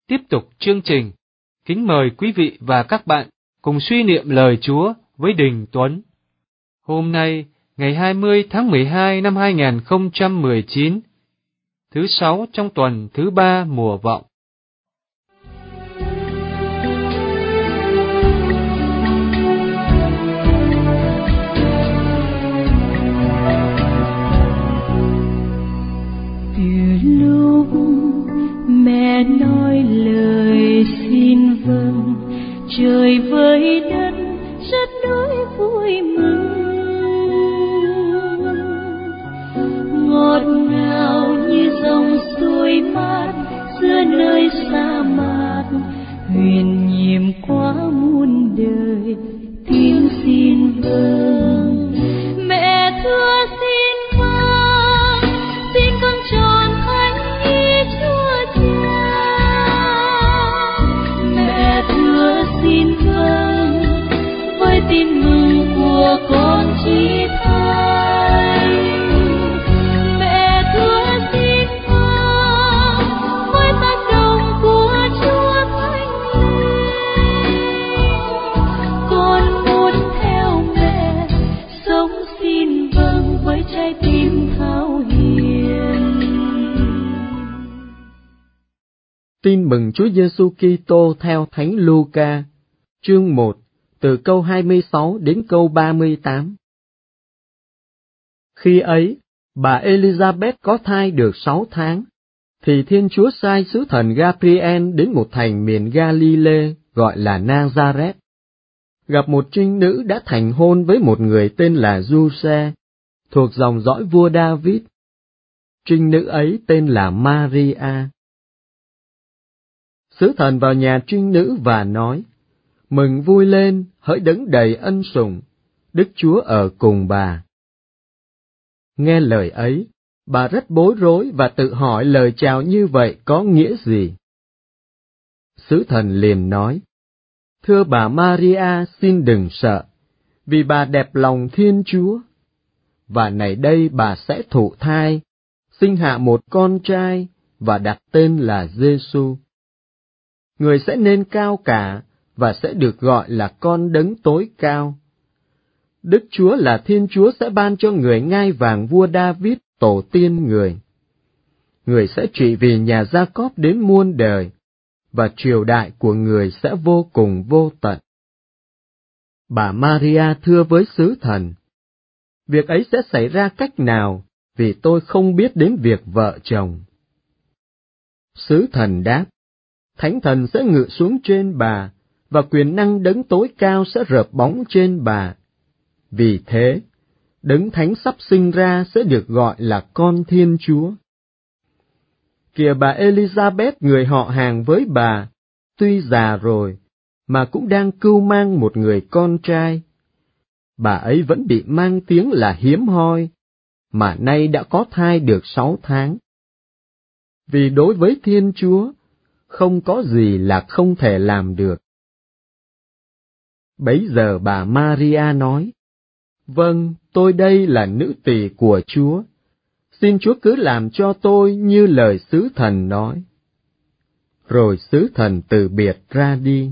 Tiếp tục chương trình, kính mời quý vị và các bạn cùng suy niệm lời Chúa với Đình Tuấn. Hôm nay, ngày 20 tháng 12 năm 2019, thứ Sáu trong tuần thứ 3 mùa Vọng. Mẹ nói lời xin vâng, trời với đất rất đỗi vui mừng, ngọt ngào như dòng suối mát giữa nơi sa mạc, huyền nhiệm quá muôn đời tiếng xin vâng. Mẹ thưa xin vâng, xin con tròn thánh ý Chúa Cha. Mẹ thưa xin vâng, với tin mừng của con chí thánh. Mẹ thưa xin vâng, với tác động của Chúa Thánh Linh. Con muốn theo mẹ sống xin vâng với trái tim thao hiền. Tin mừng Chúa Giêsu Kitô theo Thánh Luca, chương 1, từ câu 26 đến câu 38. Khi ấy, bà Elizabeth có thai được 6 tháng, thì Thiên Chúa sai sứ thần Gabriel đến một thành miền Galilee gọi là Nazareth, gặp một trinh nữ đã thành hôn với một người tên là Giuse, thuộc dòng dõi vua David. Trinh nữ ấy tên là Maria. Sứ thần vào nhà trinh nữ và nói: Mừng vui lên, hỡi đấng đầy ân sủng, Đức Chúa ở cùng bà. Nghe lời ấy, bà rất bối rối và tự hỏi lời chào như vậy có nghĩa gì. Sứ thần liền nói: Thưa bà Maria, xin đừng sợ, vì bà đẹp lòng Thiên Chúa. Và này đây bà sẽ thụ thai, sinh hạ một con trai và đặt tên là Giêsu. Người sẽ nên cao cả và sẽ được gọi là con đấng tối cao. Đức Chúa là Thiên Chúa sẽ ban cho người ngai vàng vua David, tổ tiên người. Người sẽ trị vì nhà Gia-cóp đến muôn đời, và triều đại của người sẽ vô cùng vô tận. Bà Maria thưa với sứ thần: Việc ấy sẽ xảy ra cách nào, vì tôi không biết đến việc vợ chồng. Sứ thần đáp: Thánh thần sẽ ngự xuống trên bà, và quyền năng đấng tối cao sẽ rợp bóng trên bà. Vì thế, đấng thánh sắp sinh ra sẽ được gọi là con Thiên Chúa. Kìa bà Elizabeth, người họ hàng với bà, tuy già rồi, mà cũng đang cưu mang một người con trai. Bà ấy vẫn bị mang tiếng là hiếm hoi, mà nay đã có thai được 6 tháng. Vì đối với Thiên Chúa, không có gì là không thể làm được. Bấy giờ bà Maria nói: Vâng, tôi đây là nữ tỳ của Chúa. Xin Chúa cứ làm cho tôi như lời sứ thần nói. Rồi sứ thần từ biệt ra đi.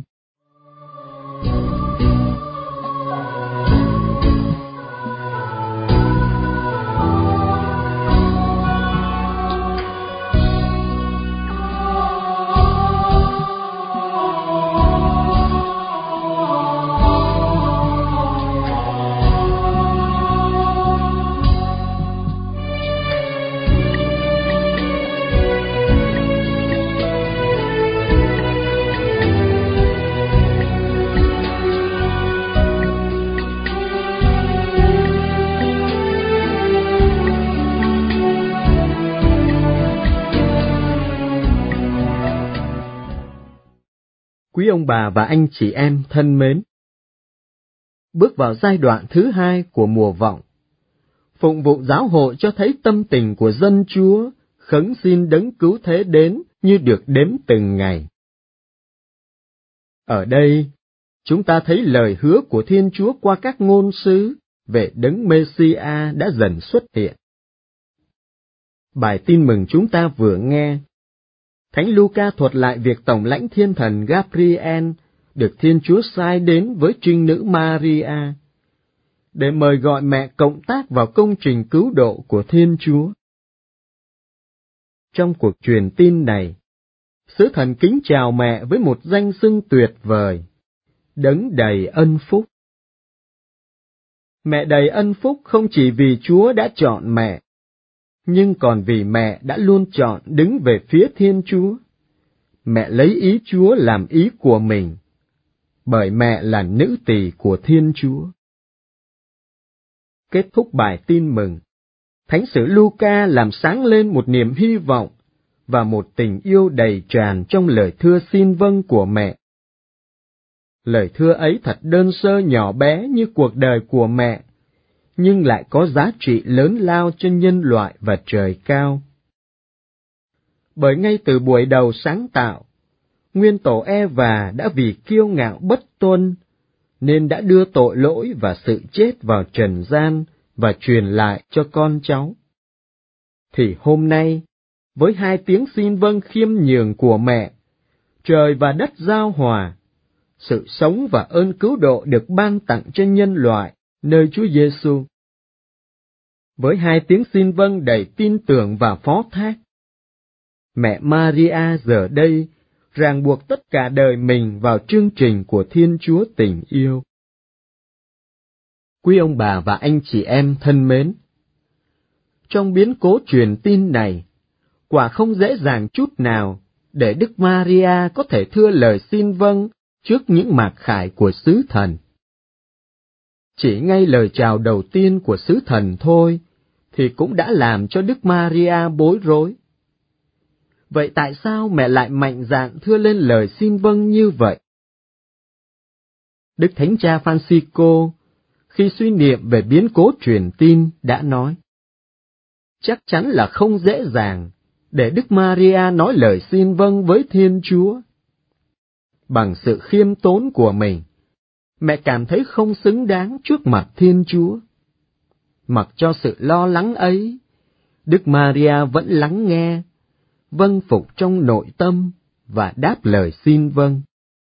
Quý ông bà và anh chị em thân mến, bước vào giai đoạn thứ 2 của mùa Vọng, phụng vụ giáo hội cho thấy tâm tình của dân Chúa khấn xin đấng cứu thế đến như được đếm từng ngày. Ở đây, chúng ta thấy lời hứa của Thiên Chúa qua các ngôn sứ về đấng Mê-si-a đã dần xuất hiện. Bài tin mừng chúng ta vừa nghe, Thánh Luca thuật lại việc tổng lãnh thiên thần Gabriel được Thiên Chúa sai đến với trinh nữ Maria để mời gọi mẹ cộng tác vào công trình cứu độ của Thiên Chúa. Trong cuộc truyền tin này, sứ thần kính chào mẹ với một danh xưng tuyệt vời, Đấng đầy ân phúc. Mẹ đầy ân phúc không chỉ vì Chúa đã chọn mẹ, nhưng còn vì mẹ đã luôn chọn đứng về phía Thiên Chúa. Mẹ lấy ý Chúa làm ý của mình, bởi mẹ là nữ tỳ của Thiên Chúa. Kết thúc bài tin mừng, Thánh sử Luca làm sáng lên một niềm hy vọng và một tình yêu đầy tràn trong lời thưa xin vâng của mẹ. Lời thưa ấy thật đơn sơ nhỏ bé như cuộc đời của mẹ, nhưng lại có giá trị lớn lao cho nhân loại và trời cao. Bởi ngay từ buổi đầu sáng tạo, nguyên tổ Eva đã vì kiêu ngạo bất tuân, nên đã đưa tội lỗi và sự chết vào trần gian và truyền lại cho con cháu. Thì hôm nay, với 2 tiếng xin vâng khiêm nhường của mẹ, trời và đất giao hòa, sự sống và ơn cứu độ được ban tặng cho nhân loại nơi Chúa Giêsu. Với 2 tiếng xin vâng đầy tin tưởng và phó thác, mẹ Maria giờ đây ràng buộc tất cả đời mình vào chương trình của Thiên Chúa tình yêu. Quý ông bà và anh chị em thân mến, trong biến cố truyền tin này, quả không dễ dàng chút nào để Đức Maria có thể thưa lời xin vâng trước những mặc khải của sứ thần. Chỉ ngay lời chào đầu tiên của sứ thần thôi thì cũng đã làm cho Đức Maria bối rối. Vậy tại sao mẹ lại mạnh dạn thưa lên lời xin vâng như vậy? Đức Thánh Cha Francisco, khi suy niệm về biến cố truyền tin, đã nói, chắc chắn là không dễ dàng để Đức Maria nói lời xin vâng với Thiên Chúa. Bằng sự khiêm tốn của mình, mẹ cảm thấy không xứng đáng trước mặt Thiên Chúa. Mặc cho sự lo lắng ấy, Đức Maria vẫn lắng nghe, vâng phục trong nội tâm và đáp lời xin vâng.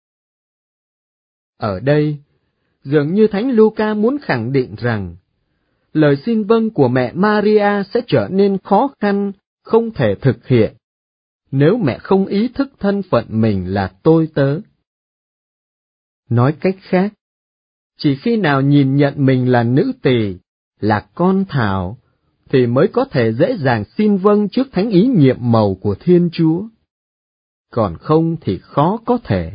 Ở đây, dường như Thánh Luca muốn khẳng định rằng, lời xin vâng của mẹ Maria sẽ trở nên khó khăn, không thể thực hiện, nếu mẹ không ý thức thân phận mình là tôi tớ. Nói cách khác, chỉ khi nào nhìn nhận mình là nữ tỳ, là con thảo, thì mới có thể dễ dàng xin vâng trước thánh ý nhiệm mầu của Thiên Chúa. Còn không thì khó có thể.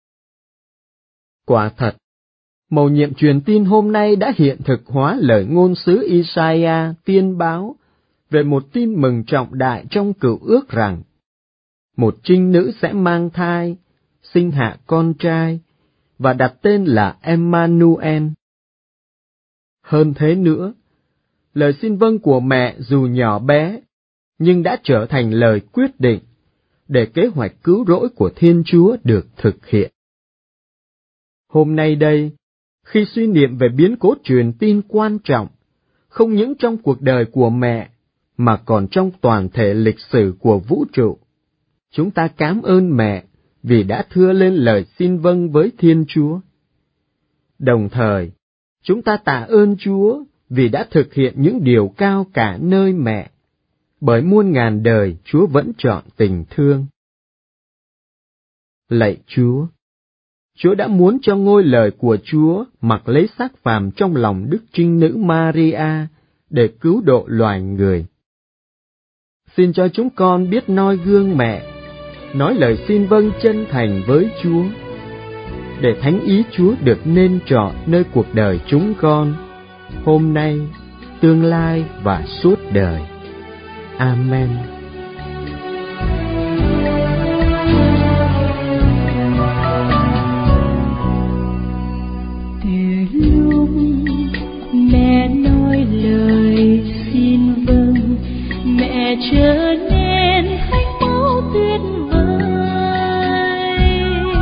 Quả thật, mầu nhiệm truyền tin hôm nay đã hiện thực hóa lời ngôn sứ Isaiah tiên báo về một tin mừng trọng đại trong Cựu Ước rằng, một trinh nữ sẽ mang thai, sinh hạ con trai, và đặt tên là Emmanuel. Hơn thế nữa, lời xin vâng của mẹ dù nhỏ bé, nhưng đã trở thành lời quyết định để kế hoạch cứu rỗi của Thiên Chúa được thực hiện. Hôm nay đây, khi suy niệm về biến cố truyền tin quan trọng, không những trong cuộc đời của mẹ, mà còn trong toàn thể lịch sử của vũ trụ, chúng ta cảm ơn mẹ vì đã thưa lên lời xin vâng với Thiên Chúa. Đồng thời, chúng ta tạ ơn Chúa vì đã thực hiện những điều cao cả nơi mẹ, bởi muôn ngàn đời Chúa vẫn chọn tình thương. Lạy Chúa, Chúa đã muốn cho ngôi lời của Chúa mặc lấy xác phàm trong lòng Đức Trinh Nữ Maria để cứu độ loài người. Xin cho chúng con biết noi gương mẹ, nói lời xin vâng chân thành với Chúa, để thánh ý Chúa được nên trọn nơi cuộc đời chúng con, hôm nay, tương lai và suốt đời. Amen. Từ lúc mẹ nói lời xin vâng, mẹ trở nên thánh mẫu tuyệt vời.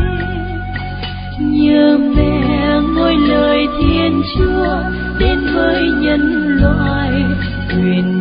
Nhờ mẹ ngôi lời Thiên Chúa đến với nhân loại, quyền